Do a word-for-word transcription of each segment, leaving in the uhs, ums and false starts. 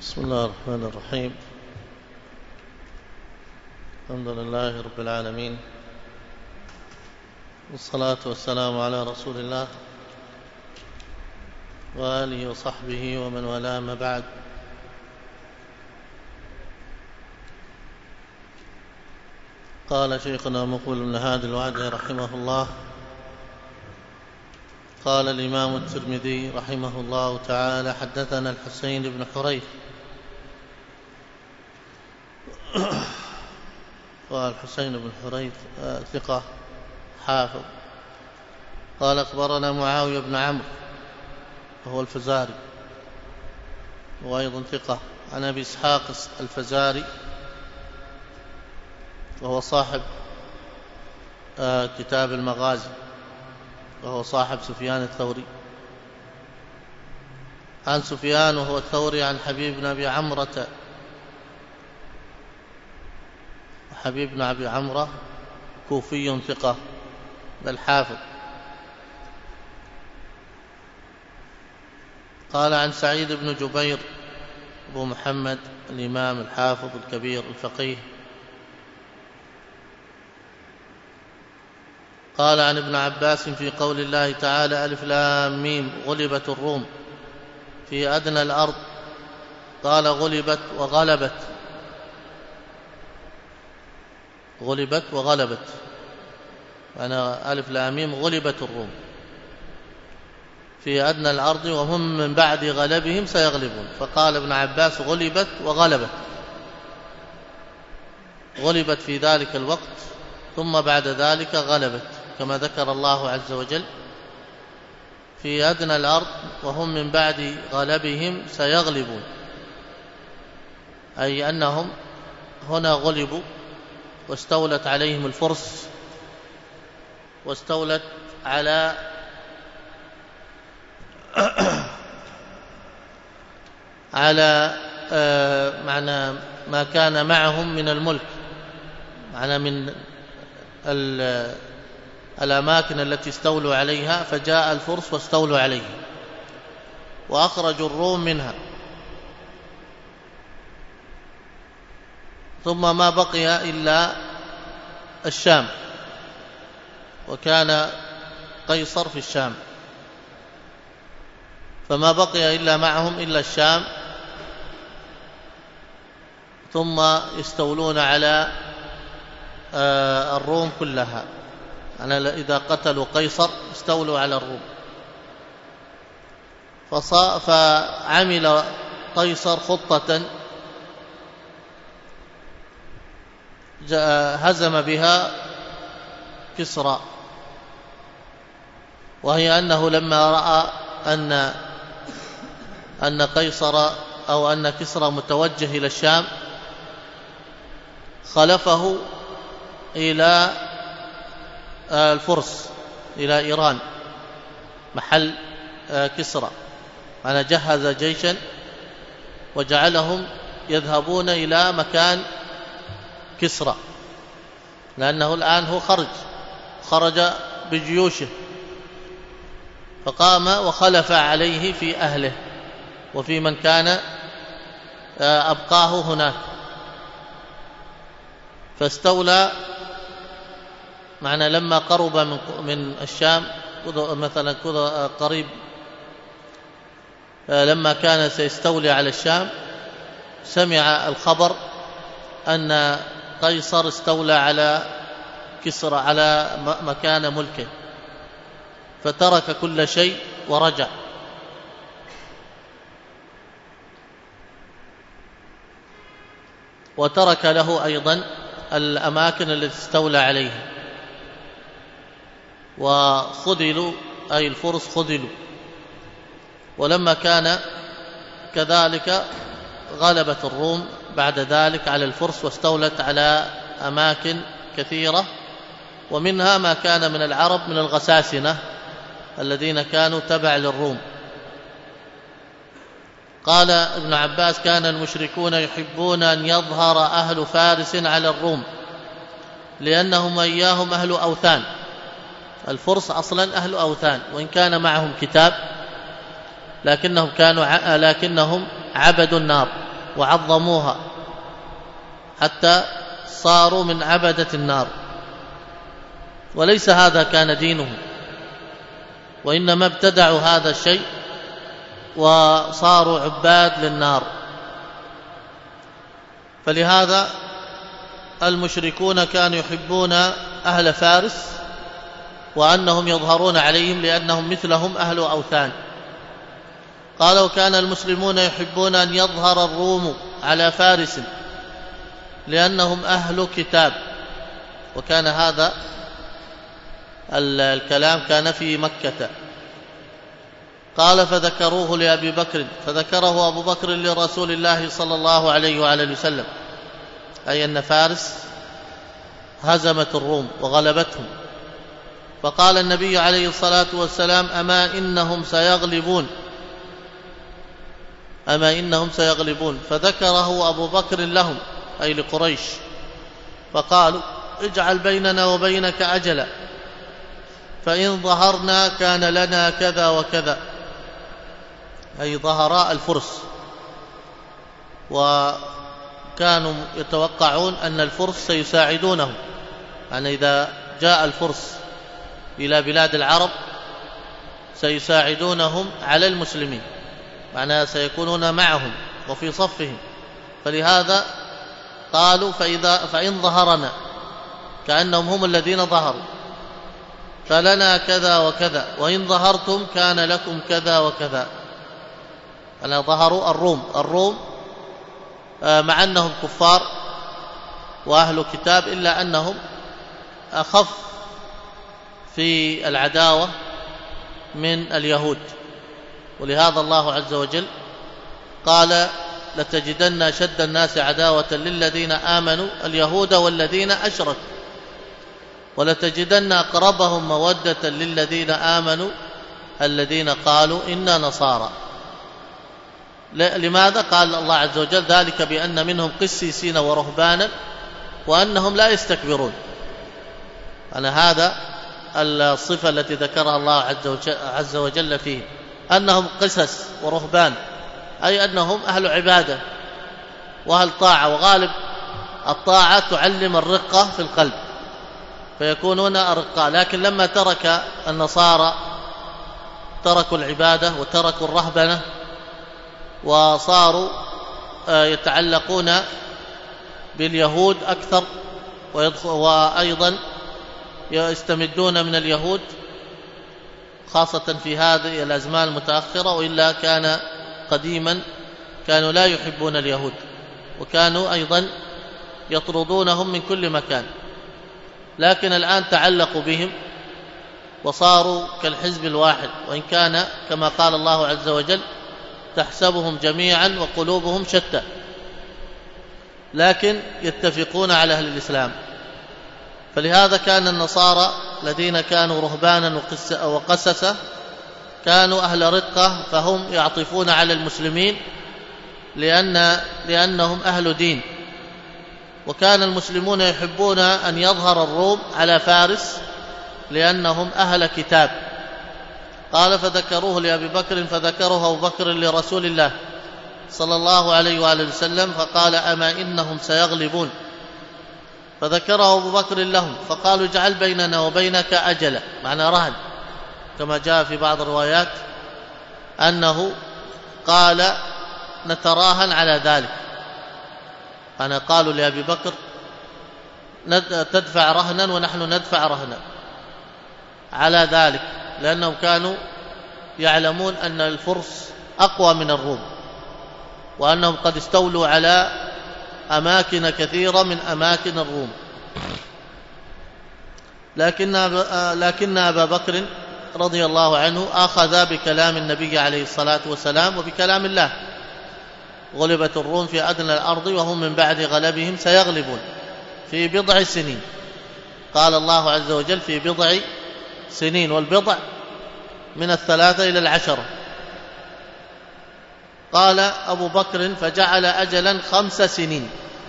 بسم الله الرحمن الرحيم. الحمد لله رب العالمين، والصلاة والسلام على رسول الله وآله وصحبه ومن والاه، ما بعد. قال شيخنا مقبل بن هادي الوادعي رحمه الله: قال الإمام الترمذي رحمه الله تعالى: حدثنا الحسين بن حريث. والحسين بن حريث ثقة حافظ. قال أخبرنا معاوية بن عمرو وهو الفزاري وأيضا ثقة، عن أبي إسحاق الفزاري وهو صاحب كتاب المغازي، وهو صاحب سفيان الثوري. عن سفيان وهو الثوري عن حبيب بن أبي عمرة. حبيب بن أبي عمرة كوفي ثقة بل حافظ. قال عن سعيد بن جبير أبو محمد الإمام الحافظ الكبير الفقيه. قال عن ابن عباس في قول الله تعالى: ألف لام ميم غلبت الروم في أدنى الأرض. قال غلبت وغلبت، غلبت وغلبت، أنا ألف لام ميم غلبت الروم في أدنى الأرض وهم من بعد غلبهم سيغلبون. فقال ابن عباس: غلبت وغلبت، غلبت في ذلك الوقت ثم بعد ذلك غلبت، كما ذكر الله عز وجل: في أدنى الأرض وهم من بعد غلبهم سيغلبون، أي أنهم هنا غلبوا واستولت عليهم الفرس، واستولت على على معنى ما كان معهم من الملك، معنى من الأماكن التي استولوا عليها، فجاء الفرس واستولوا عليها وأخرجوا الروم منها. ثم ما بقي إلا الشام، وكان قيصر في الشام، فما بقي إلا معهم إلا الشام، ثم يستولون على الروم كلها. يعني إذا قتلوا قيصر استولوا على الروم. فعمل قيصر خطة هزم بها كسرى، وهي أنه لما رأى أن أن قيصر أو أن كسرى متوجه إلى الشام خلفه إلى الفرس، إلى إيران محل كسرى. أنا جهز جيشا وجعلهم يذهبون إلى مكان كسرى، لأنه الآن هو خرج خرج بجيوشه، فقام وخلف عليه في أهله وفي من كان أبقاه هناك، فاستولى. معنى لما قرب من من الشام مثلا قريب، لما كان سيستولي على الشام سمع الخبر أن قيصر استولى على كسرى، على مكان ملكه، فترك كل شيء ورجع. وترك له أيضا الأماكن التي استولى عليها، وخذلوا أي الفرس خذلوا. ولما كان كذلك غلبت الروم بعد ذلك على الفرس واستولت على أماكن كثيرة، ومنها ما كان من العرب من الغساسنة الذين كانوا تبع للروم. قال ابن عباس: كان المشركون يحبون أن يظهر أهل فارس على الروم لأنهم إياهم أهل أوثان. الفرس أصلا أهل أوثان، وإن كان معهم كتاب لكنهم كانوا لكنهم عبدوا النار، وعظموها حتى صاروا من عبدة النار، وليس هذا كان دينهم، وإنما ابتدعوا هذا الشيء وصاروا عباد للنار. فلهذا المشركون كانوا يحبون أهل فارس وأنهم يظهرون عليهم لأنهم مثلهم أهل أوثان. قال وكان المسلمون يحبون أن يظهر الروم على فارس لأنهم أهل كتاب، وكان هذا الكلام كان في مكة. قال فذكروه لأبي بكر، فذكره أبو بكر لرسول الله صلى الله عليه وعلى وسلم، أي أن فارس هزمت الروم وغلبتهم. فقال النبي عليه الصلاة والسلام أما إنهم سيغلبون، أما إنهم سيغلبون. فذكره أبو بكر لهم أي لقريش، فقالوا اجعل بيننا وبينك أجلا، فإن ظهرنا كان لنا كذا وكذا، أي ظهر الفرس. وكانوا يتوقعون أن الفرس سيساعدونهم، يعني إذا جاء الفرس إلى بلاد العرب سيساعدونهم على المسلمين، معناها سيكونون معهم وفي صفهم. فلهذا قالوا فإذا فإن ظهرنا، كأنهم هم الذين ظهروا، فلنا كذا وكذا، وإن ظهرتم كان لكم كذا وكذا. أنا ظهروا الروم الروم مع أنهم كفار وأهل كتاب، إلا أنهم أخف في العداوة من اليهود. ولهذا الله عز وجل قال لتجدن أشد الناس عداوة للذين آمنوا اليهود والذين أشركوا، ولتجدن أقربهم مودة للذين آمنوا الذين قالوا إنا نصارى. لماذا؟ قال الله عز وجل ذلك بأن منهم قسيسين ورهبانا وأنهم لا يستكبرون. أنا هذا الصفة التي ذكرها الله عز وجل فيه، أنهم قسس ورهبان، أي أنهم أهل عبادة وأهل طاعة، وغالب الطاعة تعلم الرقة في القلب فيكونون أرقاء. لكن لما ترك النصارى تركوا العبادة وتركوا الرهبنة وصاروا يتعلقون باليهود أكثر، وأيضا يستمدون من اليهود خاصة في هذه الأزمان المتأخرة، وإلا كان قديما كانوا لا يحبون اليهود، وكانوا أيضا يطردونهم من كل مكان. لكن الآن تعلقوا بهم وصاروا كالحزب الواحد، وإن كان كما قال الله عز وجل تحسبهم جميعا وقلوبهم شتى، لكن يتفقون على أهل الإسلام. فلهذا كان النصارى الذين كانوا رهبانا وقسسة كانوا أهل رقة، فهم يعطفون على المسلمين لأن لأنهم أهل دين. وكان المسلمون يحبون أن يظهر الروم على فارس لأنهم أهل كتاب. قال فذكروه لأبي بكر، فذكره أبو بكر لرسول الله صلى الله عليه وآله وسلم، فقال أما إنهم سيغلبون. فذكره أبو بكر لهم، فقالوا اجعل بيننا وبينك أجلا، معنى رهن، كما جاء في بعض الروايات أنه قال نتراهن على ذلك. أنا قالوا لأبي بكر تدفع رهنا ونحن ندفع رهنا على ذلك، لأنهم كانوا يعلمون أن الفرس أقوى من الروم، وأنهم قد استولوا على أماكن كثيرة من أماكن الروم. لكن لكن أبا بكر رضي الله عنه أخذ بكلام النبي عليه الصلاة والسلام وبكلام الله، غلبت الروم في أدنى الأرض وهم من بعد غلبهم سيغلبون في بضع سنين. قال الله عز وجل في بضع سنين، والبضع من الثلاثة إلى العشرة. قال أبو بكر فجعل أجلا خمس سنين،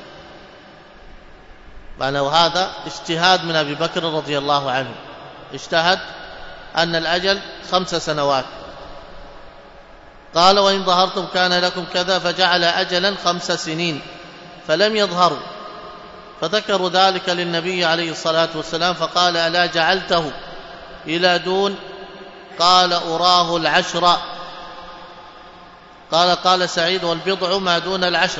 معنى وهذا اجتهاد من أبي بكر رضي الله عنه، اجتهد أن الأجل خمس سنوات، قال وإن ظهرتم كان لكم كذا، فجعل أجلا خمس سنين فلم يظهروا، فذكروا ذلك للنبي عليه الصلاة والسلام فقال ألا جعلته إلى دون؟ قال أراه العشر. قال قال سعيد والبضع ما دون العشر.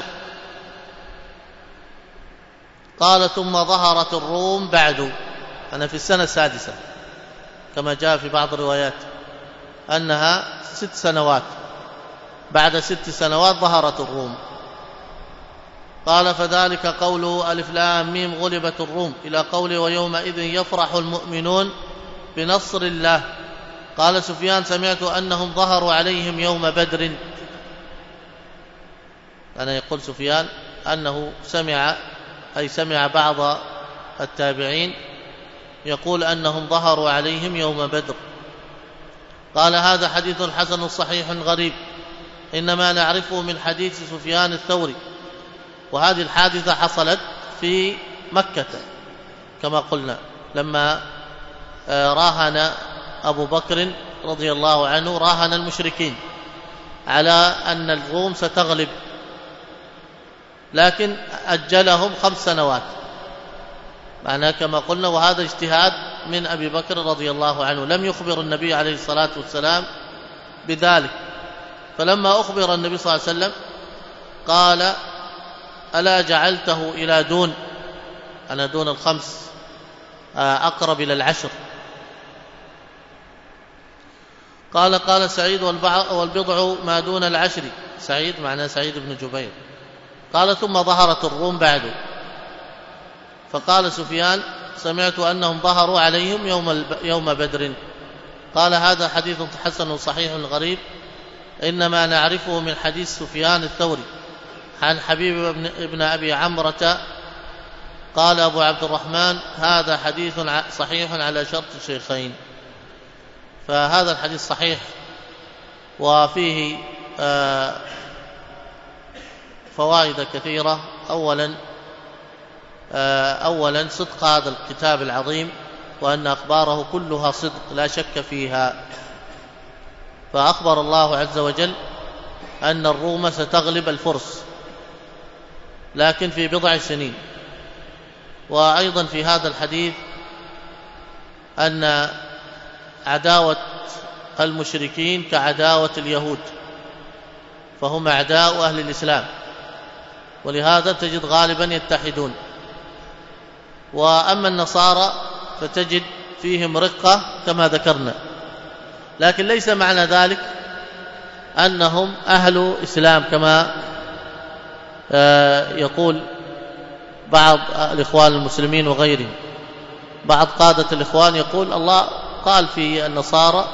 قال ثم ظهرت الروم بعد، أنا في السنة السادسة كما جاء في بعض الروايات أنها ست سنوات، بعد ست سنوات ظهرت الروم. قال فذلك قوله ألف لام ميم غلبت الروم إلى قوله ويومئذ يفرح المؤمنون بنصر الله. قال سفيان سمعت أنهم ظهروا عليهم يوم بدر. أنا يقول سفيان أنه سمع، أي سمع بعض التابعين يقول أنهم ظهروا عليهم يوم بدر. قال هذا حديث حسن صحيح غريب، إنما نعرفه من حديث سفيان الثوري، وهذه الحادثة حصلت في مكة كما قلنا لما راهن أبو بكر رضي الله عنه راهن المشركين على أن الروم ستغلب، لكن أجلهم خمس سنوات معناه كما قلنا، وهذا اجتهاد من أبي بكر رضي الله عنه، لم يخبر النبي عليه الصلاة والسلام بذلك. فلما أخبر النبي صلى الله عليه وسلم قال ألا جعلته إلى دون، أنا دون الخمس أقرب إلى العشر. قال قال سعيد والبضع ما دون العشر، سعيد معناه سعيد بن جبير. قال ثم ظهرت الروم بعد. فقال سفيان سمعت أنهم ظهروا عليهم يوم يوم بدر. قال هذا حديث حسن صحيح غريب، إنما نعرفه من حديث سفيان الثوري عن حبيب بن ابن أبي عمرة. قال أبو عبد الرحمن هذا حديث صحيح على شرط الشيخين. فهذا الحديث صحيح وفيه فوائد كثيرة. أولا أولا صدق هذا الكتاب العظيم، وأن أخباره كلها صدق لا شك فيها. فأخبر الله عز وجل أن الروم ستغلب الفرس لكن في بضع سنين. وأيضا في هذا الحديث أن عداوة المشركين كعداوة اليهود، فهم أعداء أهل الإسلام، ولهذا تجد غالبا يتحدون. وأما النصارى فتجد فيهم رقة كما ذكرنا، لكن ليس معنى ذلك أنهم أهل إسلام كما يقول بعض الإخوان المسلمين وغيرهم. بعض قادة الإخوان يقول الله قال في النصارى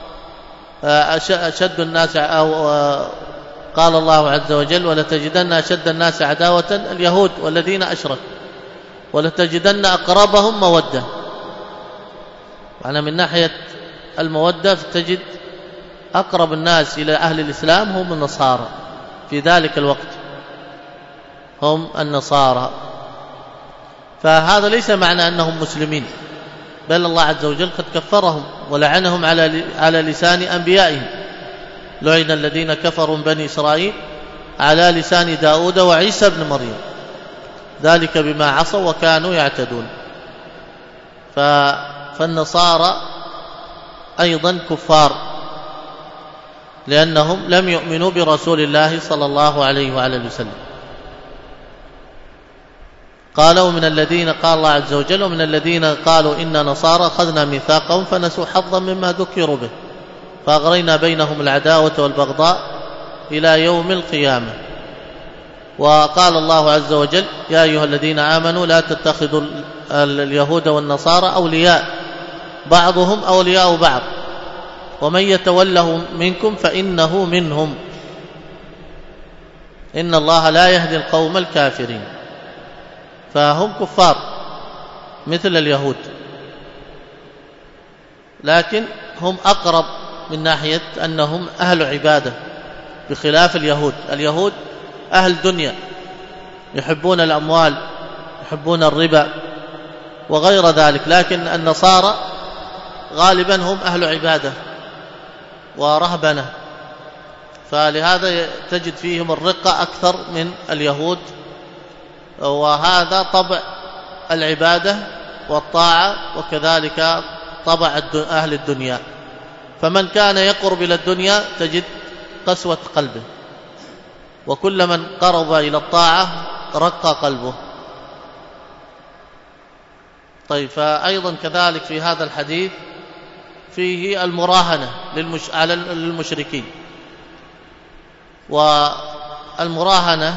أشد الناس، أو قال الله عز وجل ولتجدن أشد الناس عداوة اليهود والذين أشركوا ولتجدن أقربهم مودة. معنى من ناحية المودة تجد أقرب الناس إلى أهل الإسلام هم النصارى في ذلك الوقت، هم النصارى. فهذا ليس معنى أنهم مسلمين، بل الله عز وجل قد كفرهم ولعنهم على على لسان أنبيائهم. لعن الذين كفروا من بني إسرائيل على لسان داود وعيسى بن مريم ذلك بما عصوا وكانوا يعتدون. فالنصارى أيضا كفار لأنهم لم يؤمنوا برسول الله صلى الله عليه وعلى وسلم. قالوا من الذين قال الله عز وجل ومن الذين قالوا إن نصارى أخذنا ميثاقهم فنسوا حظا مما ذكروا به فأغرينا بينهم العداوة والبغضاء إلى يوم القيامة. وقال الله عز وجل يا أيها الذين آمنوا لا تتخذوا اليهود والنصارى أولياء بعضهم أولياء بعض ومن يتولهم منكم فإنه منهم إن الله لا يهدي القوم الكافرين. فهم كفار مثل اليهود، لكن هم أقرب من ناحية أنهم أهل عبادة بخلاف اليهود. اليهود أهل دنيا يحبون الأموال يحبون الربا وغير ذلك، لكن النصارى غالبا هم أهل عبادة ورهبنة. فلهذا تجد فيهم الرقة أكثر من اليهود، وهذا طبع العبادة والطاعة، وكذلك طبع أهل الدنيا. فمن كان يقرب إلى الدنيا تجد قسوة قلبه، وكل من قرب إلى الطاعة رق قلبه. طيب، فأيضا كذلك في هذا الحديث فيه المراهنة للمش... على المشركين. والمراهنة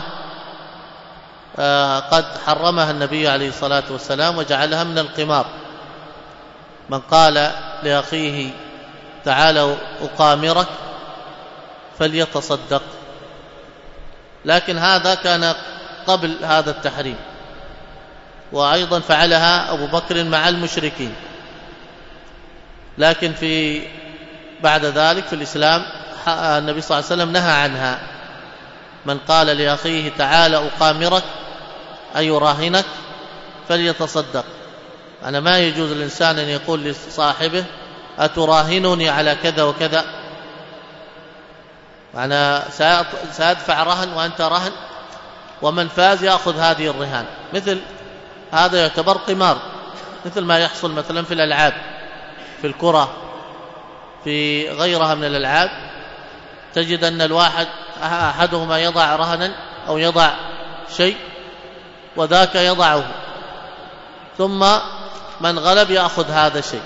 قد حرمها النبي عليه الصلاة والسلام وجعلها من القمار. من قال لأخيه تعال أقامرك فليتصدق، لكن هذا كان قبل هذا التحريم، وأيضا فعلها أبو بكر مع المشركين. لكن في بعد ذلك في الإسلام النبي صلى الله عليه وسلم نهى عنها. من قال لأخيه تعال أقامرك أي يراهنك فليتصدق. أنا ما يجوز الإنسان أن يقول لصاحبه أتراهنني على كذا وكذا، أنا سأدفع رهن وأنت رهن، ومن فاز يأخذ هذه الرهان. مثل هذا يعتبر قمار، مثل ما يحصل مثلا في الألعاب، في الكرة، في غيرها من الألعاب، تجد أن الواحد أحدهما يضع رهنا أو يضع شيء وذاك يضعه، ثم من غلب يأخذ هذا الشيء،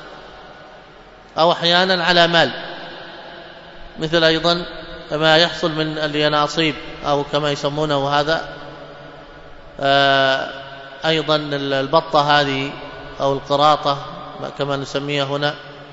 أو أحيانا على مال، مثل أيضا ما يحصل من اليناصيب أو كما يسمونه هذا أيضا البطة هذه أو القراطة كما نسميها هنا.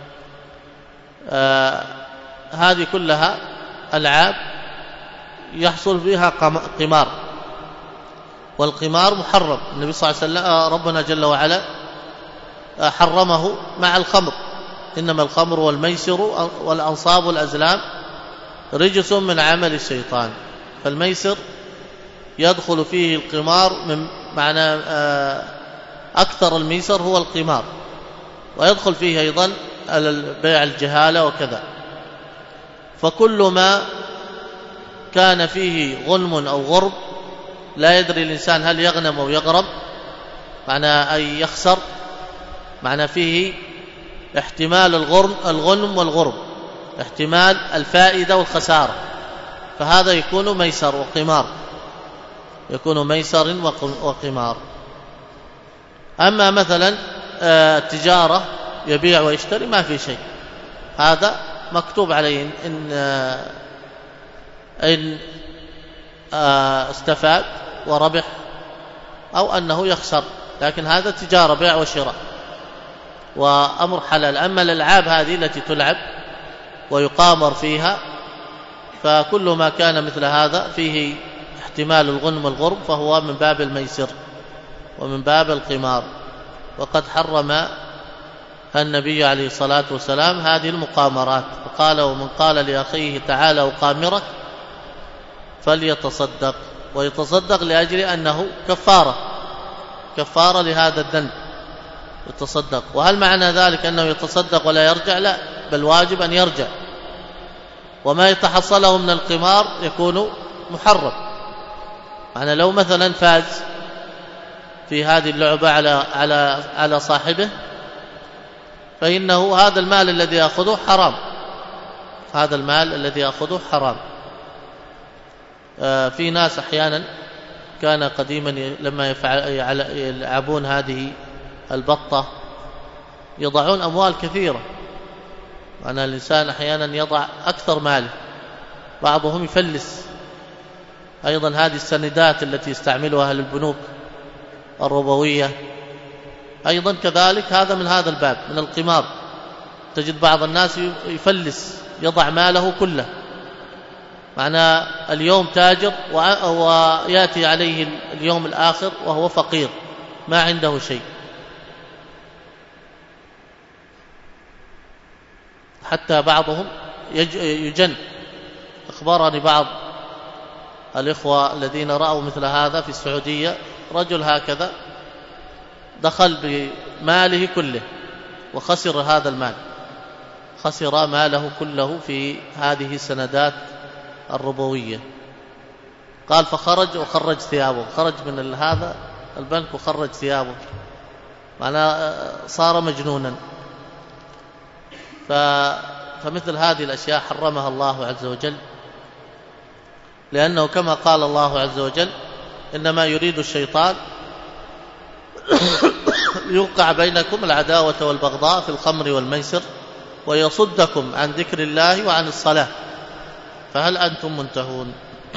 هذه كلها ألعاب يحصل فيها قمار، والقمار محرم. النبي صلى الله عليه وسلم ربنا جل وعلا حرمه مع الخمر: إنما الخمر والميسر والأنصاب والأزلام رجس من عمل الشيطان. فالميسر يدخل فيه القمار، من معنى أكثر الميسر هو القمار، ويدخل فيه أيضا بيع الجهالة وكذا. فكل ما كان فيه غنم أو غرب لا يدري الإنسان هل يغنم أو يغرب، معنى أي يخسر، معنى فيه احتمال الغنم والغرب، احتمال الفائدة والخسارة، فهذا يكون ميسر وقمار، يكون ميسر وقمار. أما مثلا التجارة يبيع ويشتري ما في شيء، هذا مكتوب عليه إن إن استفاد وربح أو أنه يخسر، لكن هذا تجارة بيع وشراء وأمر حلال. أما الألعاب هذه التي تلعب ويقامر فيها، فكل ما كان مثل هذا فيه احتمال الغنم والغرب فهو من باب الميسر ومن باب القمار. وقد حرم النبي عليه الصلاة والسلام هذه المقامرات، فقال: ومن قال لأخيه تعالى أقامرك فليتصدق. ويتصدق لأجل أنه كفارة كفارة لهذا الذنب، يتصدق. وهل معنى ذلك أنه يتصدق ولا يرجع؟ لا، بل واجب أن يرجع، وما يتحصله من القمار يكون محرم. معنى لو مثلا فاز في هذه اللعبة على على على صاحبه، فإنه هذا المال الذي يأخذه حرام، هذا المال الذي يأخذه حرام. آه في ناس أحيانا كان قديما لما يلعبون هذه البطة يضعون أموال كثيرة، معنى الإنسان أحيانا يضع أكثر ماله، بعضهم يفلس. أيضا هذه السندات التي يستعملها أهل البنوك الربوية أيضا كذلك، هذا من هذا الباب من القمار. تجد بعض الناس يفلس، يضع ماله كله، معنى اليوم تاجر ويأتي عليه اليوم الآخر وهو فقير ما عنده شيء. حتى بعضهم يجن. أخبرني بعض الإخوة الذين رأوا مثل هذا في السعودية، رجل هكذا دخل بماله كله وخسر هذا المال، خسر ماله كله في هذه السندات الربوية. قال فخرج وخرج ثيابه، خرج من هذا البنك وخرج ثيابه، معناه صار مجنونا. فمثل هذه الأشياء حرمها الله عز وجل، لأنه كما قال الله عز وجل إنما يريد الشيطان يوقع بينكم العداوة والبغضاء في الخمر والميسر ويصدكم عن ذكر الله وعن الصلاة فهل أنتم منتهون.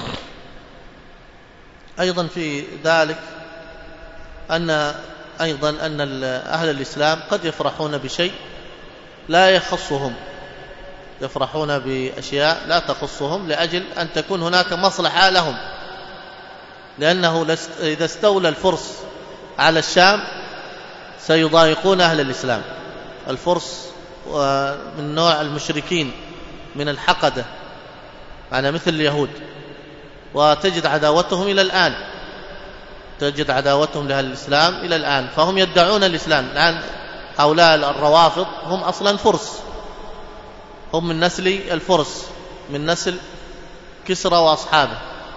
أيضا في ذلك أن أيضا أن أهل الإسلام قد يفرحون بشيء لا يخصهم، يفرحون بأشياء لا تخصهم لأجل أن تكون هناك مصلحة لهم، لأنه إذا استولى الفرس على الشام سيضايقون أهل الإسلام. الفرس من نوع المشركين من الحقدة، يعني مثل اليهود، وتجد عداوتهم إلى الآن، تجد عداوتهم لأهل الإسلام إلى الآن، فهم يدعون الإسلام. الآن هؤلاء الروافض هم أصلا فرس، هم من نسل الفرس، من نسل كسرى وأصحابه،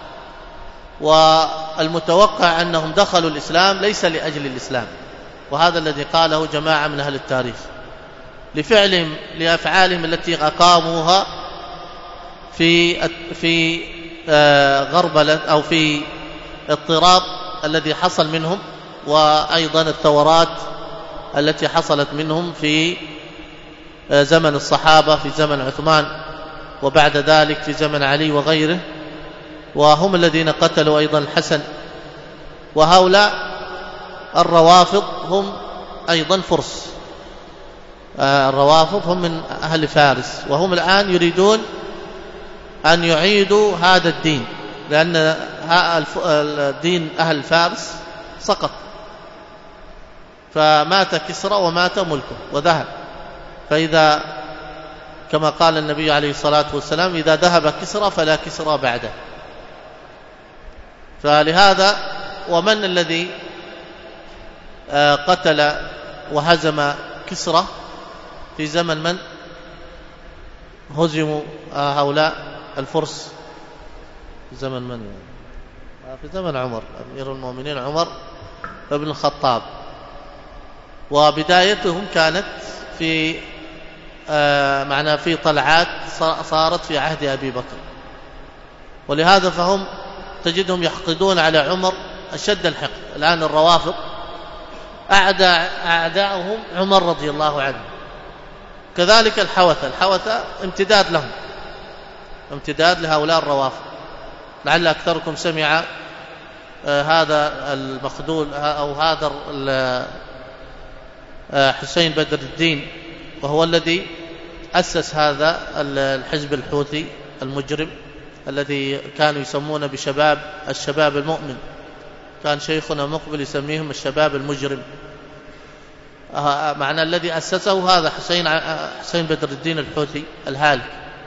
والمتوقع أنهم دخلوا الإسلام ليس لأجل الإسلام، وهذا الذي قاله جماعة من أهل التاريخ لفعلهم لأفعالهم التي أقاموها في في غربلة أو في اضطراب الذي حصل منهم، وأيضا الثورات التي حصلت منهم في زمن الصحابة، في زمن عثمان، وبعد ذلك في زمن علي وغيره، وهم الذين قتلوا أيضا الحسن. وهؤلاء الروافض هم أيضا فرس، الروافض هم من أهل فارس، وهم الآن يريدون أن يعيدوا هذا الدين، لأن الدين أهل فارس سقط، فمات كسرى ومات ملكه وذهب. فإذا كما قال النبي عليه الصلاة والسلام إذا ذهب كسرى فلا كسرى بعده. فلهذا ومن الذي قتل وهزم كسرى في زمن من هزموا هؤلاء الفرس؟ في زمن من؟ في زمن عمر، أمير المؤمنين عمر بن الخطاب، وبدايتهم كانت في معنى في طلعات صارت في عهد أبي بكر، ولهذا فهم تجدهم يحقدون على عمر أشد الحقد. الآن الروافض أعداء أعداؤهم عمر رضي الله عنه، كذلك الحوثة، الحوثة امتداد لهم، امتداد لهؤلاء الروافض. لعل أكثركم سمع هذا المخذول أو هذا حسين بدر الدين، وهو الذي أسس هذا الحزب الحوثي المجرم الذي كانوا يسمونه بشباب الشباب المؤمن، كان شيخنا مقبل يسميهم الشباب المجرم. معنى الذي أسسه هذا حسين حسين بدر الدين الحوثي الهالك.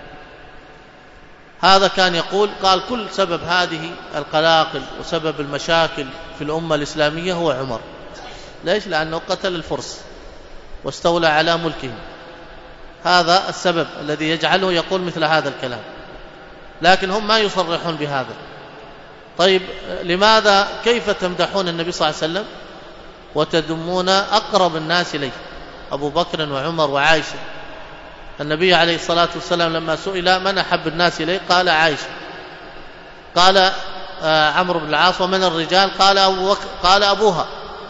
هذا كان يقول قال كل سبب هذه القلاقل وسبب المشاكل في الأمة الإسلامية هو عمر. ليش؟ لأنه قتل الفرس واستولى على ملكهم، هذا السبب الذي يجعله يقول مثل هذا الكلام، لكن هم ما يصرحون بهذا. طيب لماذا كيف تمدحون النبي صلى الله عليه وسلم وتذمون أقرب الناس إليه أبو بكر وعمر وعائشة؟ النبي عليه الصلاة والسلام لما سئل من أحب الناس إليه قال عائشة. قال عمرو بن العاص ومن الرجال؟ قال أبو بكر، قال أبوها.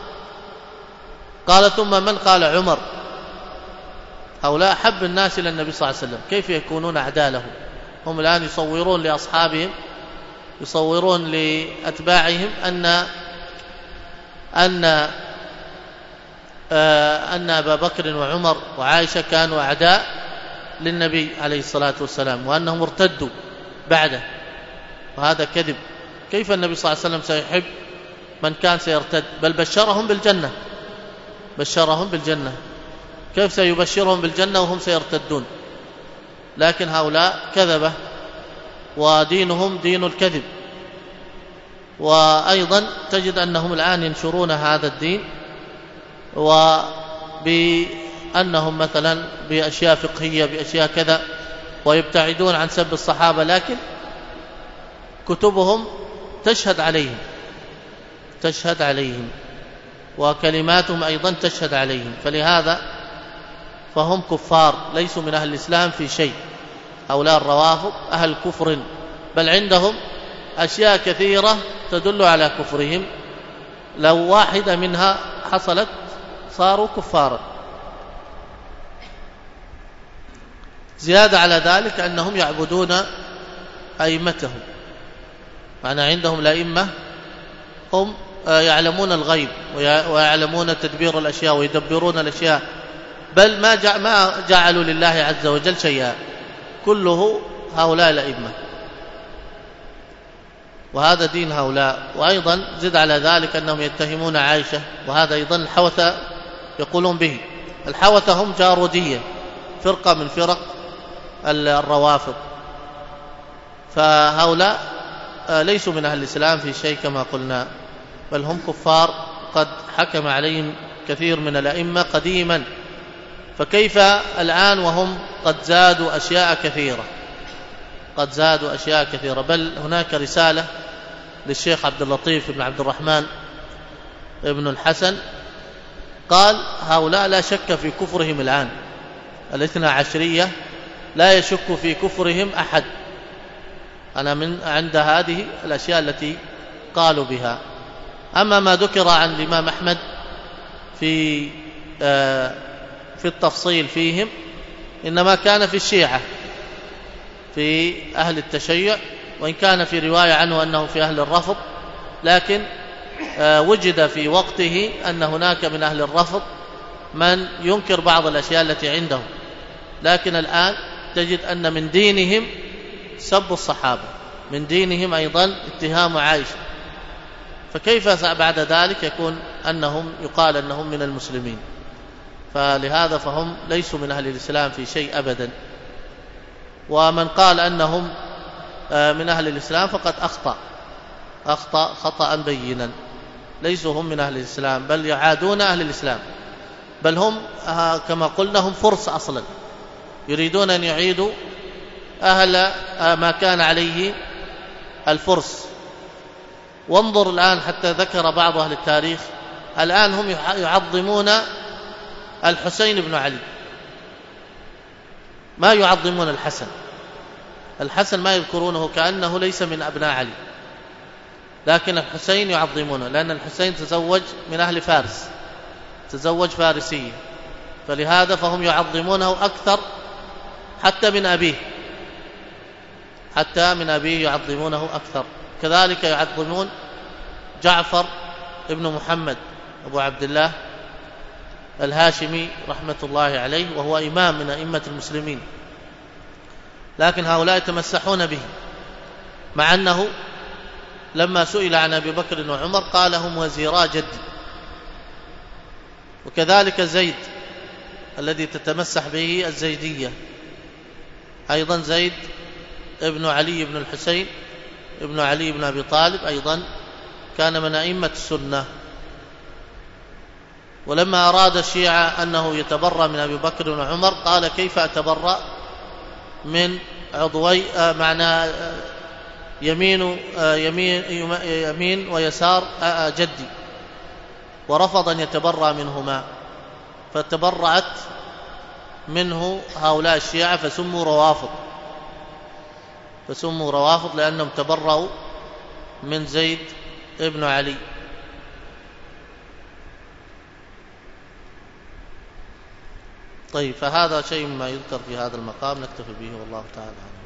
قال ثم من؟ قال عمر. هؤلاء أحب الناس إلى النبي صلى الله عليه وسلم، كيف يكونون أعداء له؟ هم الآن يصورون لأصحابهم، يصورون لأتباعهم أن أن أن أبا بكر وعمر وعائشة كانوا أعداء للنبي عليه الصلاة والسلام، وأنهم ارتدوا بعده، وهذا كذب. كيف النبي صلى الله عليه وسلم سيحب من كان سيرتد؟ بل بشرهم بالجنة، بشرهم بالجنة، كيف سيبشرهم بالجنة وهم سيرتدون؟ لكن هؤلاء كذبة، ودينهم دين الكذب. وأيضا تجد أنهم الآن ينشرون هذا الدين، وبأنهم مثلا بأشياء فقهية بأشياء كذا، ويبتعدون عن سب الصحابة، لكن كتبهم تشهد عليهم تشهد عليهم وكلماتهم أيضا تشهد عليهم، فلهذا فهم كفار ليسوا من أهل الإسلام في شيء. هؤلاء الروافض أهل كفر، بل عندهم أشياء كثيرة تدل على كفرهم، لو واحدة منها حصلت صاروا كفارا. زيادة على ذلك أنهم يعبدون أئمتهم، معنى عندهم الأئمة هم يعلمون الغيب ويعلمون تدبير الأشياء ويدبرون الأشياء، بل ما ما جعلوا لله عز وجل شيئا، كله هؤلاء الأئمة، وهذا دين هؤلاء. وأيضا زد على ذلك أنهم يتهمون عائشة، وهذا أيضا الحوثة يقولون به. الحوثة هم جارودية، فرقة من فرق الروافض، فهؤلاء ليسوا من أهل الإسلام في شيء كما قلنا، بل هم كفار قد حكم عليهم كثير من الأئمة قديما، فكيف الآن وهم قد زادوا أشياء كثيرة قد زادوا أشياء كثيرة بل هناك رسالة للشيخ عبد اللطيف بن عبد الرحمن ابن الحسن قال هؤلاء لا شك في كفرهم الآن، الاثنى عشرية لا يشك في كفرهم أحد. أنا من عند هذه الأشياء التي قالوا بها. أما ما ذكر عن الإمام أحمد في في التفصيل فيهم، إنما كان في الشيعة في أهل التشيع، وإن كان في رواية عنه أنه في أهل الرفض، لكن وجد في وقته أن هناك من أهل الرفض من ينكر بعض الأشياء التي عندهم، لكن الآن تجد أن من دينهم سب الصحابة، من دينهم أيضا اتهام عائشة، فكيف بعد ذلك يكون أنهم يقال أنهم من المسلمين؟ فلهذا فهم ليسوا من أهل الإسلام في شيء أبدا. ومن قال أنهم من أهل الإسلام فقد أخطأ أخطأ خطأ بينا، ليسوا هم من أهل الإسلام، بل يعادون أهل الإسلام، بل هم كما قلنا هم فرس أصلا، يريدون أن يعيدوا أهل ما كان عليه الفرس. وانظر الآن حتى ذكر بعض أهل التاريخ الآن هم يعظمون الحسين بن علي، ما يعظمون الحسن. الحسن ما يذكرونه كأنه ليس من أبناء علي، لكن الحسين يعظمونه، لأن الحسين تزوج من أهل فارس، تزوج فارسية، فلهذا فهم يعظمونه أكثر حتى من أبيه حتى من أبيه يعظمونه أكثر. كذلك يعظمون جعفر ابن محمد أبو عبد الله الهاشمي رحمة الله عليه، وهو إمام من أئمة المسلمين، لكن هؤلاء يتمسحون به، مع أنه لما سئل عن أبي بكر وعمر قال هم وزيرا جدي. وكذلك زيد الذي تتمسح به الزيدية، أيضا زيد ابن علي بن الحسين ابن علي بن أبي طالب أيضا كان من أئمة السنة. ولما أراد الشيعة أنه يتبرأ من أبي بكر وعمر قال كيف أتبرأ من عضوي معنى يمين, يمين, يمين ويسار جدي، ورفض أن يتبرأ منهما، فتبرأت منه هؤلاء الشيعة فسموا روافض فسموا روافض لأنهم تبرأوا من زيد ابن علي. طيب، فهذا شيء مما يذكر في هذا المقام، نكتفي به والله تعالى.